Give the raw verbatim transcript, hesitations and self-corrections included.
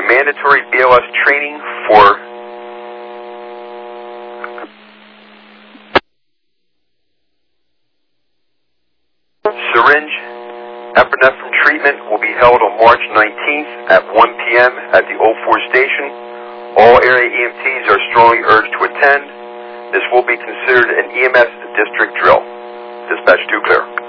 mandatory B L S training for syringe epinephrine treatment will be held on March nineteenth at one p m at the oh four station. All area E M Ts are strongly urged to attend. This will be considered an E M S district drill. Dispatch two clear.